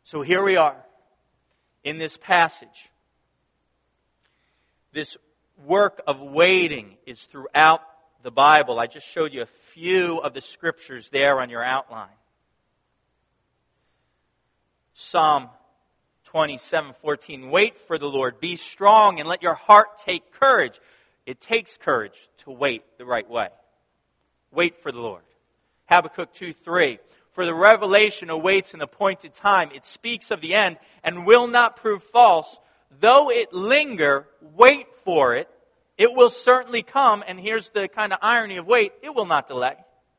So here we are in this passage. This work of waiting is throughout the Bible. I just showed you a few of the scriptures there on your outline. Psalm 27:14. Wait for the Lord. Be strong and let your heart take courage. It takes courage to wait the right way. Wait for the Lord. Habakkuk 2:3. For the revelation awaits an appointed time. It speaks of the end and will not prove false. Though it linger, wait for it. It will certainly come. And here's the kind of irony of wait. It will not delay.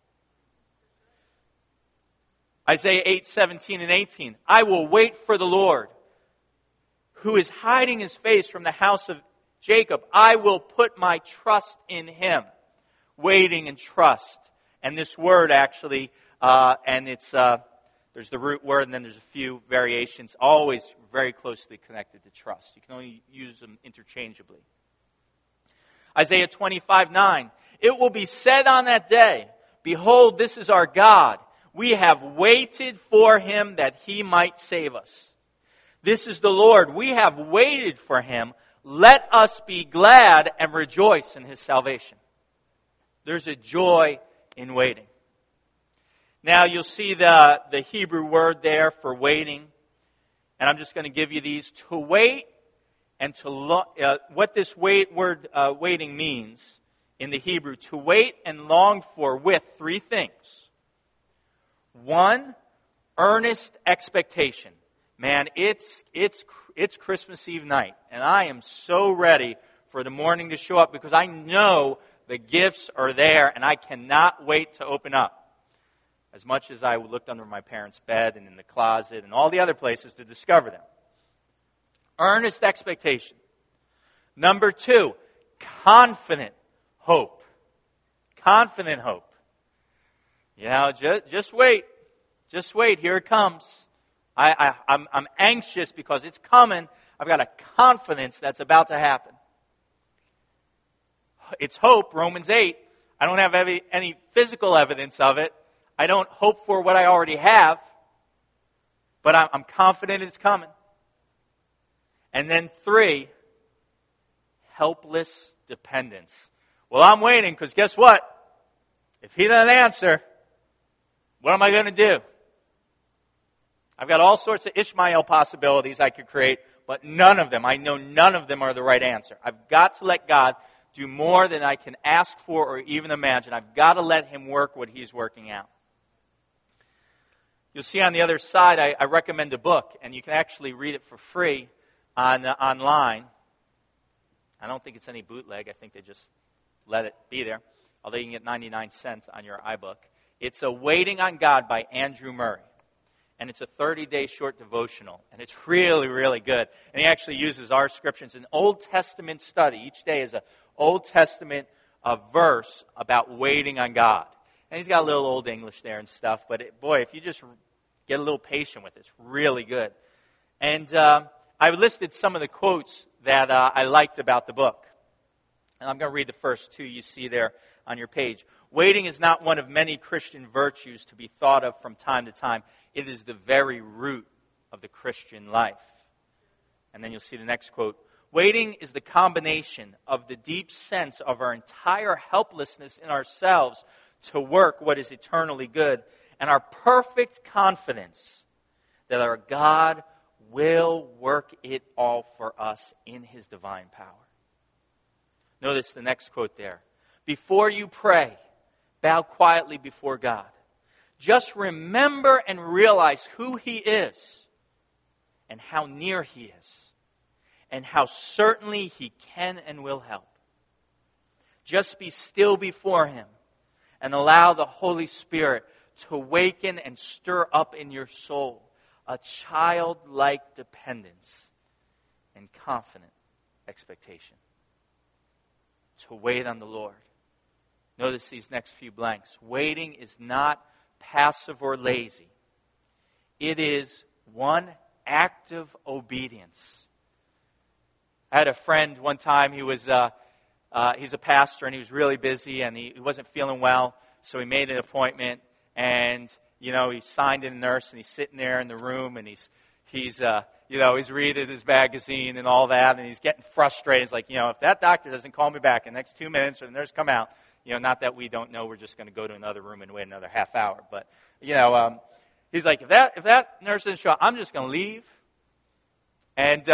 Isaiah 8:17 and 18. I will wait for the Lord, who is hiding his face from the house of Jacob. I will put my trust in him. Waiting and trust. And this word actually, there's the root word and then there's a few variations, always very closely connected to trust. You can only use them interchangeably. Isaiah 25:9. It will be said on that day, behold, this is our God. We have waited for him that he might save us. This is the Lord. We have waited for him. Let us be glad and rejoice in his salvation. There's a joy in waiting. Now you'll see the Hebrew word there for waiting. And I'm just going to give you these. To wait and what this word waiting means in the Hebrew. To wait and long for with three things. One, earnest expectation. Man, it's Christmas Eve night, and I am so ready for the morning to show up because I know the gifts are there, and I cannot wait to open up. As much as I looked under my parents' bed and in the closet and all the other places to discover them. Earnest expectation. Number two, confident hope. Confident hope. You know, just wait. Just wait. Here it comes. I'm anxious because it's coming. I've got a confidence that's about to happen. It's hope, Romans 8. I don't have any physical evidence of it. I don't hope for what I already have. But I'm confident it's coming. And then three, helpless dependence. Well, I'm waiting because guess what? If he doesn't answer, what am I going to do? I've got all sorts of Ishmael possibilities I could create, but none of them are the right answer. I've got to let God do more than I can ask for or even imagine. I've got to let him work what he's working out. You'll see on the other side, I recommend a book, and you can actually read it for free online. I don't think it's any bootleg. I think they just let it be there, although you can get 99 cents on your iBook. It's a Waiting on God by Andrew Murray. And it's a 30-day short devotional. And it's really, really good. And he actually uses our scripture. It's an Old Testament study. Each day is an Old Testament verse about waiting on God. And he's got a little Old English there and stuff. But boy, if you just get a little patient with it, it's really good. And I listed some of the quotes that I liked about the book. And I'm going to read the first two you see there on your page. Waiting is not one of many Christian virtues to be thought of from time to time. It is the very root of the Christian life. And then you'll see the next quote. Waiting is the combination of the deep sense of our entire helplessness in ourselves to work what is eternally good and our perfect confidence that our God will work it all for us in his divine power. Notice the next quote there. Before you pray, bow quietly before God. Just remember and realize who he is and how near he is and how certainly he can and will help. Just be still before him and allow the Holy Spirit to awaken and stir up in your soul a childlike dependence and confident expectation. To wait on the Lord. Notice these next few blanks. Waiting is not passive or lazy. It is one active obedience. I had a friend one time, he's a pastor and he was really busy and he wasn't feeling well, so he made an appointment and, he signed in a nurse and he's sitting there in the room and he's he's reading his magazine and all that, and he's getting frustrated. He's like, if that doctor doesn't call me back in the next 2 minutes or the nurse come out, not that we don't know, we're just going to go to another room and wait another half hour. But, he's like, if that nurse doesn't show up, I'm just going to leave. And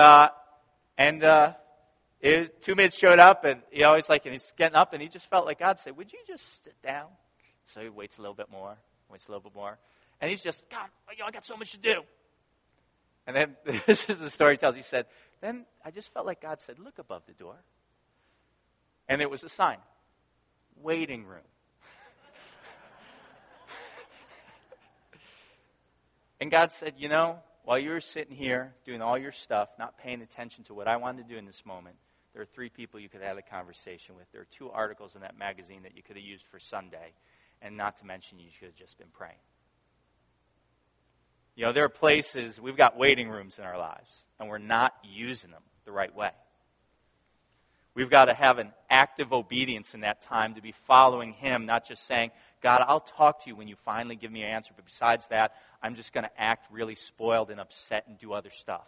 2 minutes showed up, and he's getting up, and he just felt like God said, would you just sit down? So he waits a little bit more, and he's just, God, I got so much to do. And then, this is the story he tells. He said, then I just felt like God said, look above the door. And it was a sign, waiting room. And God said, while you were sitting here doing all your stuff, not paying attention to what I wanted to do in this moment, there are 3 people you could have a conversation with. There are 2 articles in that magazine that you could have used for Sunday, and not to mention you should have just been praying. There are places, we've got waiting rooms in our lives, and we're not using them the right way. We've got to have an active obedience in that time to be following Him, not just saying, God, I'll talk to you when you finally give me an answer, but besides that, I'm just going to act really spoiled and upset and do other stuff.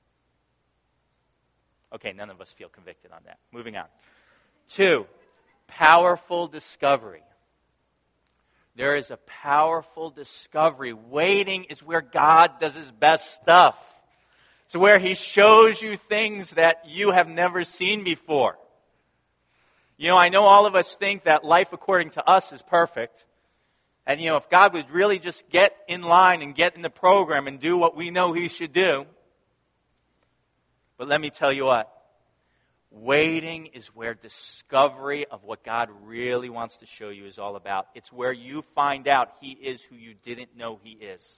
Okay, none of us feel convicted on that. Moving on. 2, powerful discovery. There is a powerful discovery. Waiting is where God does His best stuff. It's where He shows you things that you have never seen before. I know all of us think that life according to us is perfect. And, if God would really just get in line and get in the program and do what we know He should do. But let me tell you what. Waiting is where discovery of what God really wants to show you is all about. It's where you find out He is who you didn't know He is.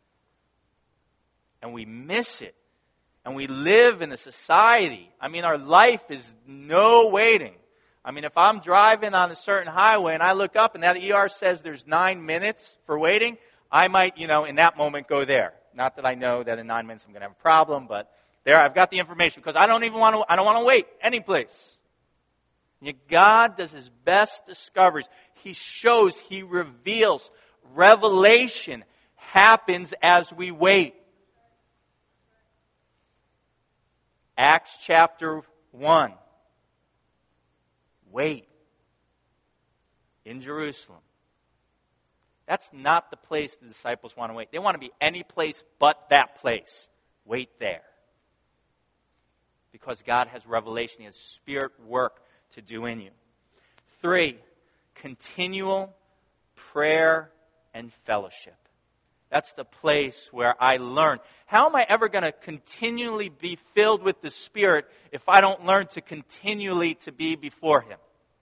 And we miss it. And we live in a society. Our life is no waiting. If I'm driving on a certain highway and I look up and that ER says there's 9 minutes for waiting, I might, in that moment go there. Not that I know that in 9 minutes I'm going to have a problem, but there, I've got the information because I don't want to wait any place. God does His best discoveries. He shows, He reveals. Revelation happens as we wait. Acts chapter 1. Wait. In Jerusalem. That's not the place the disciples want to wait. They want to be any place but that place. Wait there. Because God has revelation. He has Spirit work to do in you. 3, continual prayer and fellowship. That's the place where I learn. How am I ever going to continually be filled with the Spirit if I don't learn to continually to be before Him?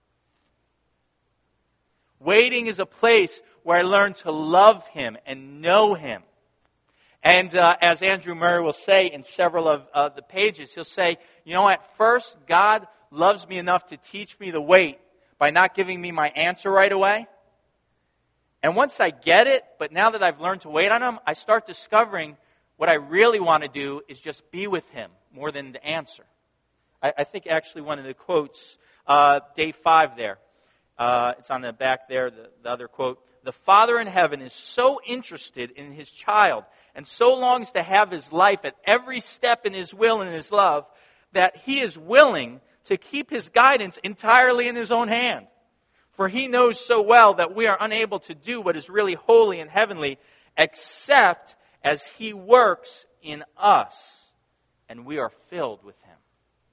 Waiting is a place where I learn to love Him and know Him. And as Andrew Murray will say in several of the pages, he'll say, at first God loves me enough to teach me the wait by not giving me my answer right away. And once I get it, but now that I've learned to wait on Him, I start discovering what I really want to do is just be with Him more than the answer. I think actually one of the quotes, day 5 there, it's on the back there, the other quote. The Father in heaven is so interested in His child and so longs to have His life at every step in His will and His love that He is willing to keep His guidance entirely in His own hand. For He knows so well that we are unable to do what is really holy and heavenly except as He works in us and we are filled with Him.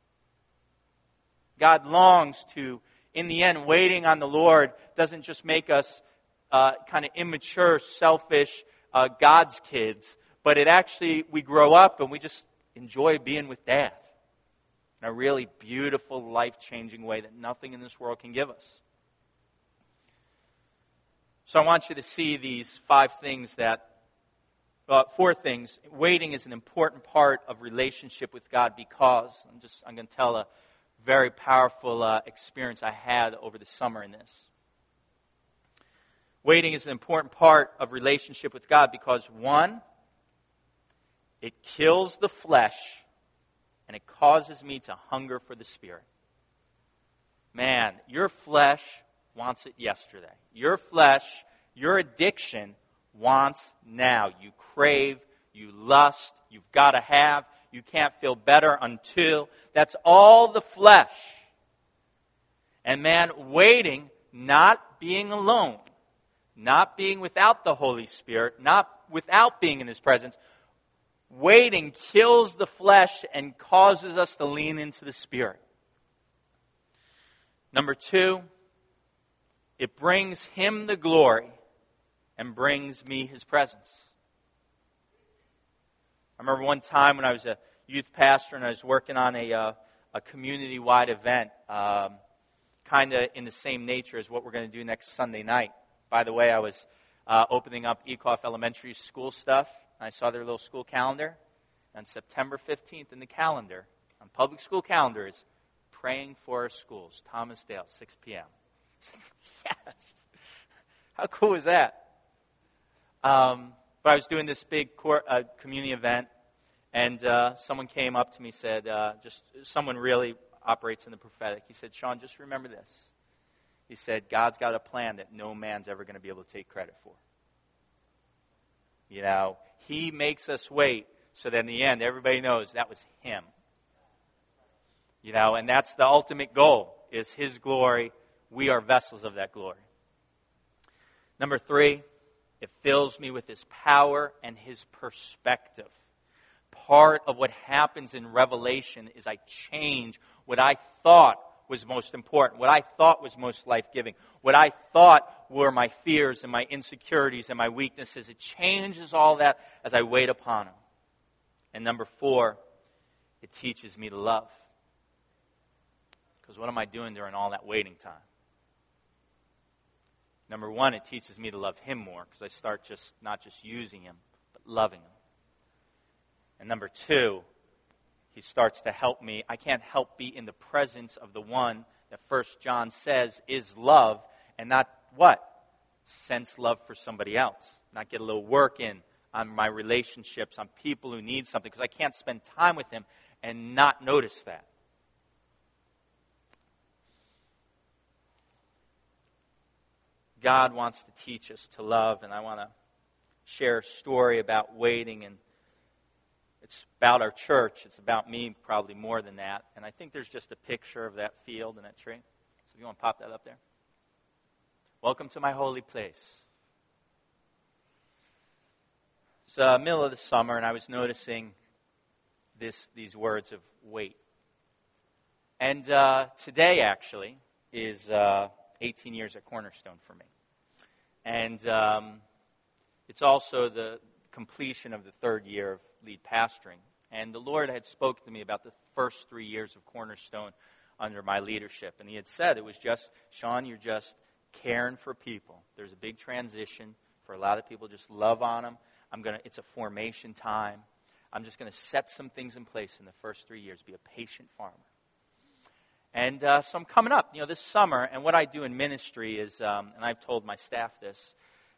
God longs to, in the end, waiting on the Lord doesn't just make us kind of immature, selfish God's kids, but it actually, we grow up and we just enjoy being with Dad in a really beautiful, life-changing way that nothing in this world can give us. So I want you to see these 4 things. Waiting is an important part of relationship with God because, I'm going to tell a very powerful experience I had over the summer in this. Waiting is an important part of relationship with God because, 1, it kills the flesh and it causes me to hunger for the Spirit. Man, your flesh wants it yesterday. Your flesh, your addiction wants now. You crave you lust, you've got to have, you can't feel better until. That's all the flesh. And man, waiting, not being alone, not being without the Holy Spirit, not without being in His presence, waiting kills the flesh and causes us to lean into the Spirit. Number 2, it brings Him the glory and brings me His presence. I remember one time when I was a youth pastor and I was working on a community-wide event, kind of in the same nature as what we're going to do next Sunday night. By the way, I was opening up Ecoff Elementary School stuff. And I saw their little school calendar. On September 15th in the calendar, on public school calendar, is Praying for Our Schools, Thomasdale, 6 p.m. Yes! How cool is that? But I was doing this big community event, and someone came up to me and said, just someone really operates in the prophetic. He said, Sean, just remember this. He said, God's got a plan that no man's ever going to be able to take credit for. You know, He makes us wait so that in the end, everybody knows that was Him. You know, and that's the ultimate goal, is His glory. We are vessels of that glory. Number 3, it fills me with His power and His perspective. Part of what happens in Revelation is I change what I thought was most important, what I thought was most life-giving, what I thought were my fears and my insecurities and my weaknesses. It changes all that as I wait upon Him. And number 4, it teaches me to love. Because what am I doing during all that waiting time? Number 1, it teaches me to love Him more, because I start not just using Him, but loving Him. And number 2, He starts to help me. I can't help be in the presence of the one that 1 John says is love, and not what? Sense love for somebody else. Not get a little work in on my relationships, on people who need something, because I can't spend time with Him and not notice that. God wants to teach us to love, and I want to share a story about waiting, and it's about our church. It's about me probably more than that, and I think there's just a picture of that field and that tree. So if you want to pop that up there. Welcome to my holy place. It's the middle of the summer, and I was noticing these words of wait. And today, actually, is 18 years at Cornerstone for me. And it's also the completion of the 3rd year of lead pastoring. And the Lord had spoken to me about the first 3 years of Cornerstone under my leadership. And He had said, it was just, Sean, you're just caring for people. There's a big transition for a lot of people. Just love on them. It's a formation time. I'm just going to set some things in place in the first 3 years. Be a patient farmer. And so I'm coming up, this summer, and what I do in ministry is, and I've told my staff this,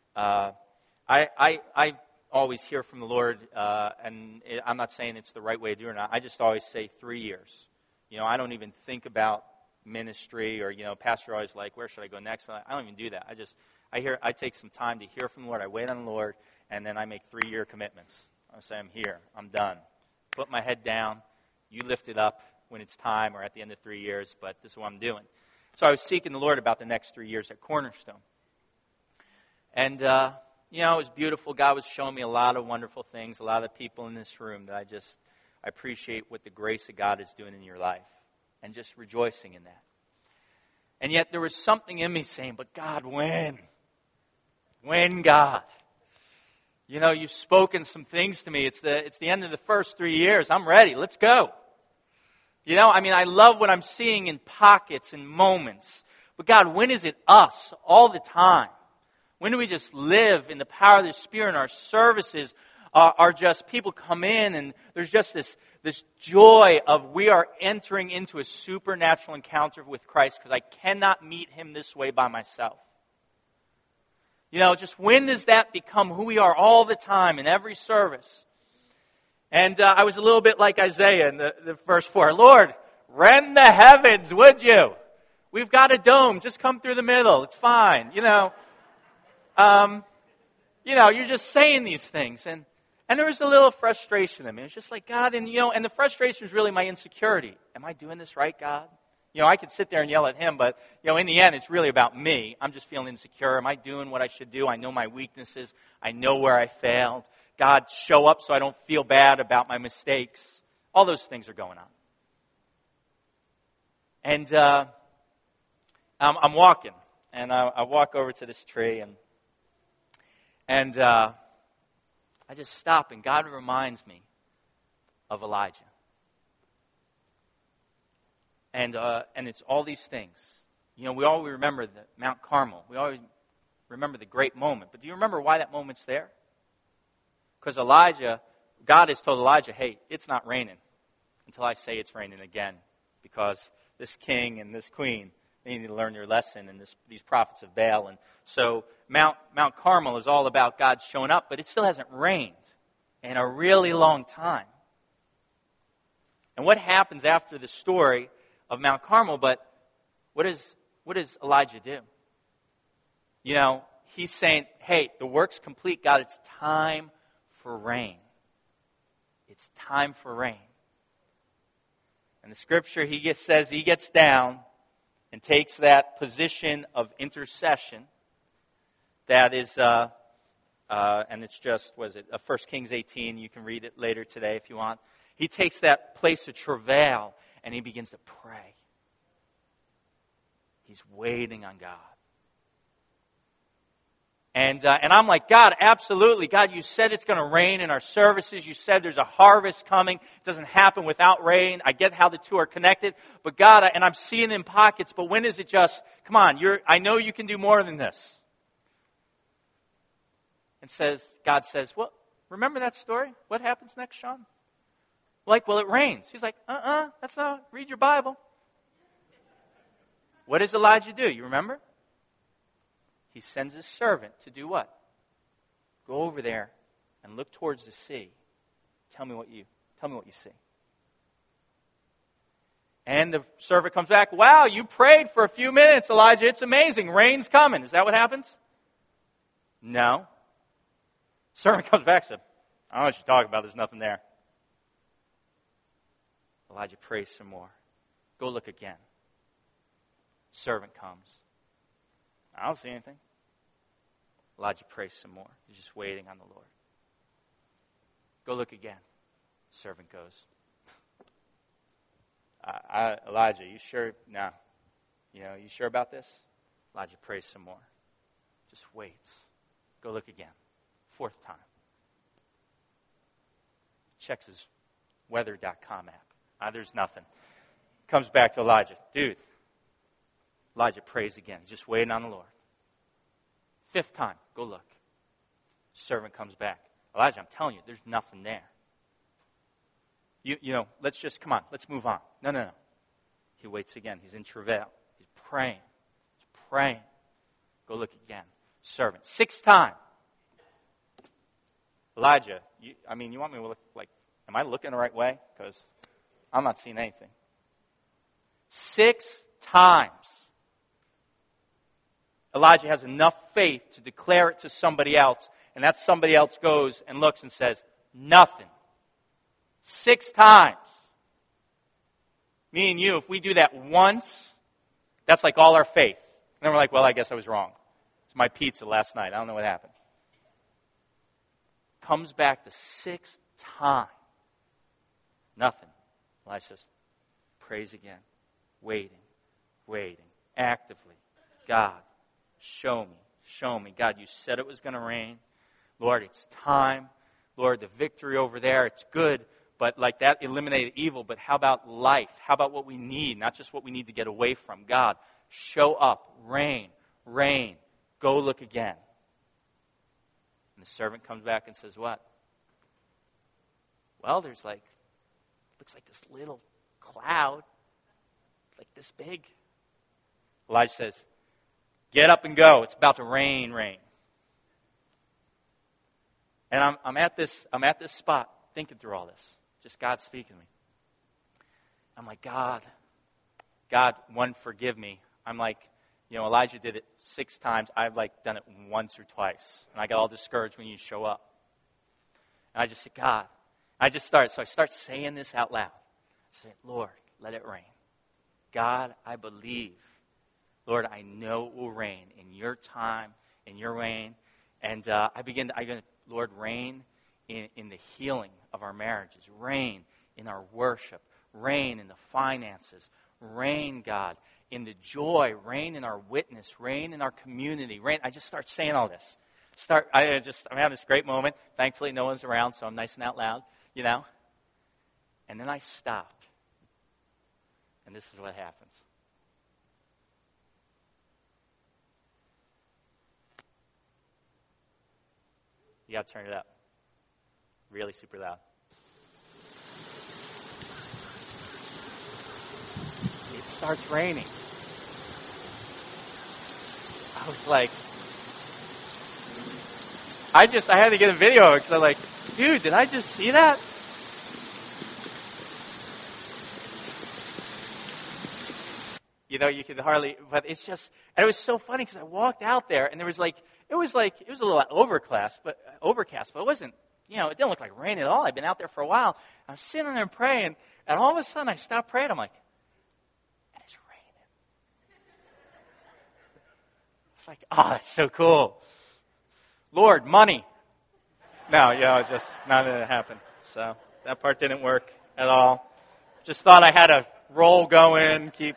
I always hear from the Lord, and I'm not saying it's the right way to do it or not. I just always say 3 years. I don't even think about ministry or, pastor always like, where should I go next? I don't even do that. I take some time to hear from the Lord. I wait on the Lord, and then I make 3-year commitments. I say, I'm here. I'm done. Put my head down. You lift it up when it's time or at the end of 3 years, but this is what I'm doing. So I was seeking the Lord about the next 3 years at Cornerstone. And, it was beautiful. God was showing me a lot of wonderful things, a lot of people in this room that I appreciate what the grace of God is doing in your life and just rejoicing in that. And yet there was something in me saying, but God, when? When, God? You've spoken some things to me. It's the end of the first 3 years. I'm ready. Let's go. I love what I'm seeing in pockets and moments. But God, when is it us all the time? When do we just live in the power of the Spirit and our services are just people come in and there's just this joy of we are entering into a supernatural encounter with Christ because I cannot meet Him this way by myself. Just when does that become who we are all the time in every service? And I was a little bit like Isaiah in the verse 4. Lord, rend the heavens, would you? We've got a dome. Just come through the middle. It's fine. You're just saying these things. And And there was a little frustration in me. It was just like, God, and the frustration was really my insecurity. Am I doing this right, God? I could sit there and yell at him, but, in the end, it's really about me. I'm just feeling insecure. Am I doing what I should do? I know my weaknesses. I know where I failed. God, show up so I don't feel bad about my mistakes. All those things are going on. And I'm walking, and I walk over to this tree, and I just stop, and God reminds me of Elijah. And it's all these things. We always remember the Mount Carmel. We always remember the great moment. But do you remember why that moment's there? Because God has told Elijah, hey, it's not raining until I say it's raining again. Because this king and this queen, they need to learn their lesson, and these prophets of Baal. And so Mount Carmel is all about God showing up, but it still hasn't rained in a really long time. And what happens after the story of Mount Carmel? But what does Elijah do? He's saying, hey, the work's complete, God, it's time for rain. It's time for rain. And the scripture, says he gets down and takes that position of intercession that is, and it's just, 1 Kings 18, you can read it later today if you want. He takes that place of travail and he begins to pray. He's waiting on God. And I'm like, God, absolutely. God, you said it's going to rain in our services. You said there's a harvest coming. It doesn't happen without rain. I get how the two are connected. But God, and I'm seeing in pockets, but when is it just, come on, I know you can do more than this. And God says, well, remember that story? What happens next, Sean? Like, well, it rains. He's like, that's not, read your Bible. What does Elijah do? You remember? He sends his servant to do what? Go over there and look towards the sea. Tell me what you see. And the servant comes back, wow, you prayed for a few minutes, Elijah. It's amazing. Rain's coming. Is that what happens? No. Servant comes back and said, I don't know what you're talking about. There's nothing there. Elijah prays some more. Go look again. Servant comes. I don't see anything. Elijah prays some more. He's just waiting on the Lord. Go look again. Servant goes. Elijah, you sure? No. You sure about this? Elijah prays some more. Just waits. Go look again. 4th time. Checks his weather.com app. There's nothing. Comes back to Elijah. Dude. Elijah prays again. He's just waiting on the Lord. 5th time. Go look. Servant comes back. Elijah, I'm telling you, there's nothing there. Come on, let's move on. No. He waits again. He's in travail. He's praying. Go look again. Servant. 6th time. Elijah, you want me to look like, am I looking the right way? Because I'm not seeing anything. 6 times. Elijah has enough faith to declare it to somebody else, and that somebody else goes and looks and says, nothing. 6 times. Me and you, if we do that once, that's like all our faith. And then we're like, well, I guess I was wrong. It's my pizza last night. I don't know what happened. Comes back the 6th time. Nothing. Elijah says, prays again. Waiting. Actively. God, show me. God, you said it was going to rain. Lord, it's time. Lord, the victory over there, it's good. But like that eliminated evil. But how about life? How about what we need? Not just what we need to get away from. God, show up. Rain. Go look again. And the servant comes back and says, what? Well, looks like this little cloud, like this big. Elijah says, get up and go. It's about to rain. And I'm at this spot thinking through all this. Just God speaking to me. I'm like, God, one, forgive me. I'm like, Elijah did it 6 times. I've done it once or twice. And I got all discouraged when you show up. And I just said, God. I start saying this out loud. I say, Lord, let it rain. God, I believe. Lord, I know it will rain in your time, in your reign. And Lord, rain in the healing of our marriages. Rain in our worship. Rain in the finances. Rain, God, in the joy. Rain in our witness. Rain in our community. Rain. I just start saying all this. I'm having this great moment. Thankfully, no one's around, so I'm nice and out loud, And then I stopped. And this is what happens. You got to turn it up. Really super loud. It starts raining. I was like, I had to get a video of it because I'm like, dude, did I just see that? You could hardly, but it's just, and it was so funny because I walked out there and there was it was a little overcast, but it wasn't, it didn't look like rain at all. I'd been out there for a while. I was sitting there and praying, and all of a sudden I stopped praying. I'm like, and it's raining. It's like, oh, that's so cool. Lord, money. No, it's just not going to happen. So that part didn't work at all. Just thought I had a roll going, keep.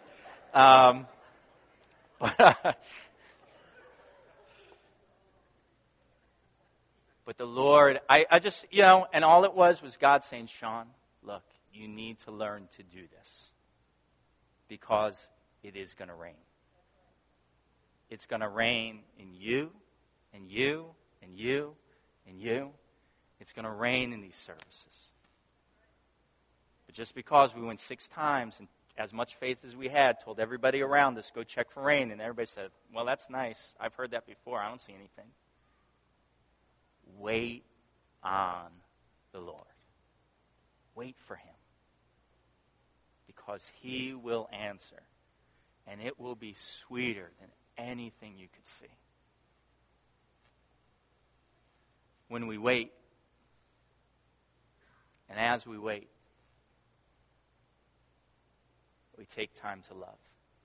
But the Lord, I just, and all it was God saying, Sean, look, you need to learn to do this because it is going to rain. It's going to rain in you, and you, and you, and you. It's going to rain in these services. But just because we went 6 times and as much faith as we had, told everybody around us, go check for rain, and everybody said, well, that's nice. I've heard that before. I don't see anything. Wait on the Lord. Wait for Him. Because He will answer. And it will be sweeter than anything you could see. When we wait, and as we wait, we take time to love.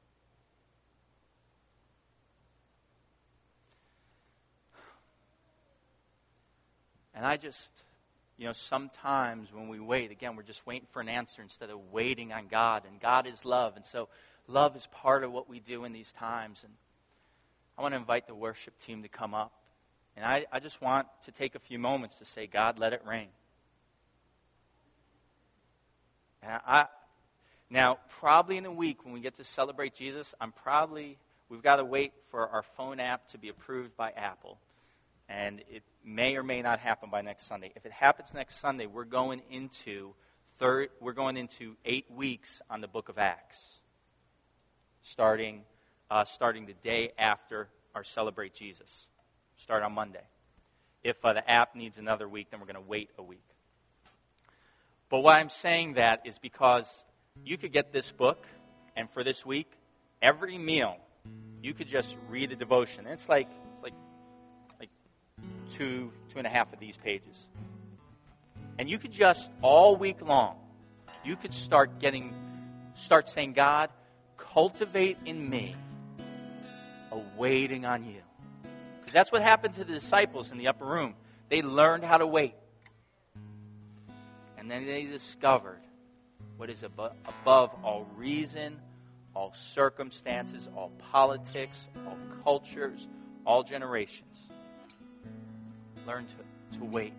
And I just, sometimes when we wait, again, we're just waiting for an answer instead of waiting on God. And God is love. And so love is part of what we do in these times. And I want to invite the worship team to come up. And I just want to take a few moments to say, God, let it rain. And now, probably in a week when we get to celebrate Jesus, we've got to wait for our phone app to be approved by Apple. And it may or may not happen by next Sunday. If it happens next Sunday, we're going into 8 weeks on the book of Acts, starting the day after our Celebrate Jesus. Start on Monday. If the app needs another week, then we're going to wait a week. But why I'm saying that is because you could get this book, and for this week, every meal, you could just read a devotion. And it's like 2.5 of these pages. And you could just, all week long, you could start saying, God, cultivate in me a waiting on you. Because that's what happened to the disciples in the upper room. They learned how to wait. And then they discovered what is above all reason, all circumstances, all politics, all cultures, all generations. Learn to wait.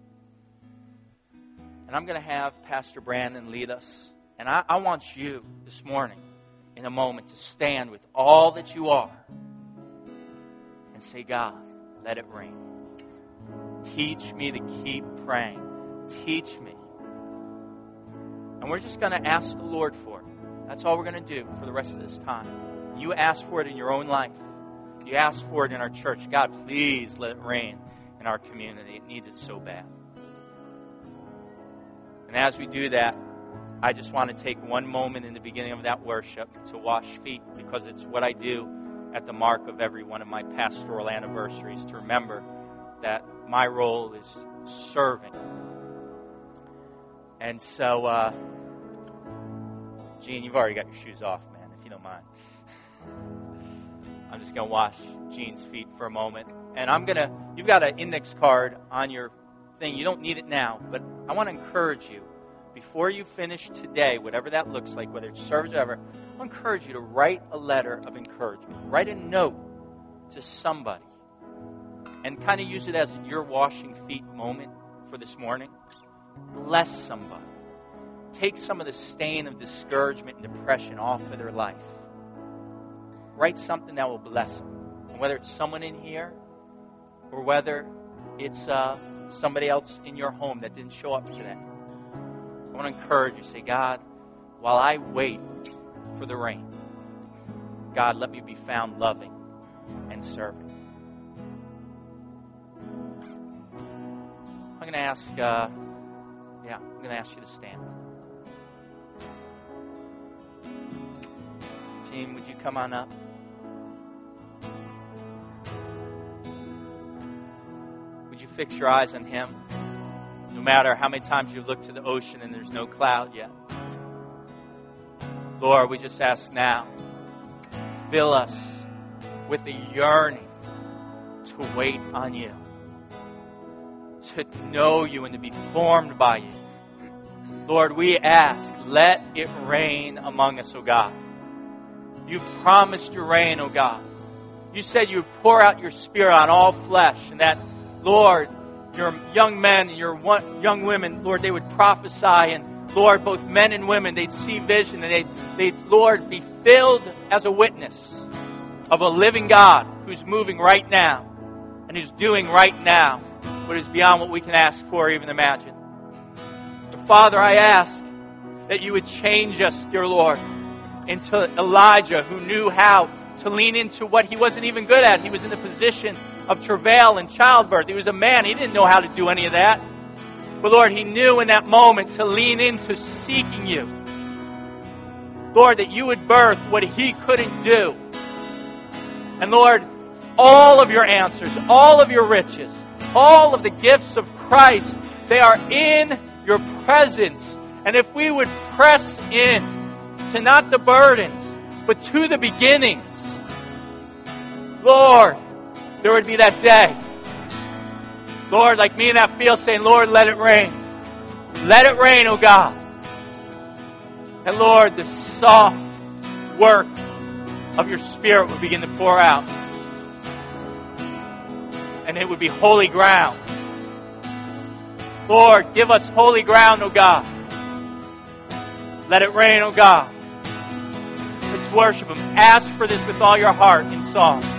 And I'm going to have Pastor Brandon lead us. And I want you this morning, in a moment, to stand with all that you are and say, God, let it rain. Teach me to keep praying. Teach me. And we're just going to ask the Lord for it. That's all we're going to do for the rest of this time. You ask for it in your own life. You ask for it in our church. God, please let it rain in our community. It needs it so bad. And as we do that, I just want to take one moment in the beginning of that worship to wash feet, because it's what I do at the mark of every one of my pastoral anniversaries, to remember that my role is serving. And so, Gene, you've already got your shoes off, man, if you don't mind. I'm just going to wash Gene's feet for a moment. And you've got an index card on your thing. You don't need it now, but I want to encourage you, before you finish today, whatever that looks like, whether it's service or whatever, I want to encourage you to write a letter of encouragement. Write a note to somebody and kind of use it as your washing feet moment for this morning. Bless somebody. Take some of the stain of discouragement and depression off of their life. Write something that will bless them. And whether it's someone in here or whether it's somebody else in your home that didn't show up today. I want to encourage you. Say, God, while I wait for the rain, God, let me be found loving and serving. I'm going to ask, I'm going to ask you to stand. Gene, would you come on up? Would you fix your eyes on Him? No matter how many times you look to the ocean and there's no cloud yet. Lord, we just ask now, fill us with a yearning to wait on You, to know You and to be formed by You. Lord, we ask, let it rain among us, O God. You've promised your rain, O God. You said you would pour out your Spirit on all flesh, and that, Lord, your young men and your young women, Lord, they would prophesy, and Lord, both men and women, they'd see vision, and they'd, Lord, be filled as a witness of a living God who's moving right now and who's doing right now what is beyond what we can ask for or even imagine. But Father, I ask that You would change us, dear Lord, into Elijah, who knew how to lean into what he wasn't even good at. He was in the position of travail and childbirth. He was a man. He didn't know how to do any of that. But Lord, he knew in that moment to lean into seeking You. Lord, that You would birth what he couldn't do. And Lord, all of Your answers, all of Your riches, all of the gifts of Christ, they are in Your presence. And if we would press in to not the burdens, but to the beginnings, Lord, there would be that day. Lord, like me in that field saying, Lord, let it rain. Let it rain, oh God. And Lord, the soft work of Your Spirit would begin to pour out. And it would be holy ground. Lord, give us holy ground, oh God. Let it rain, oh God. Let's worship Him. Ask for this with all your heart in song.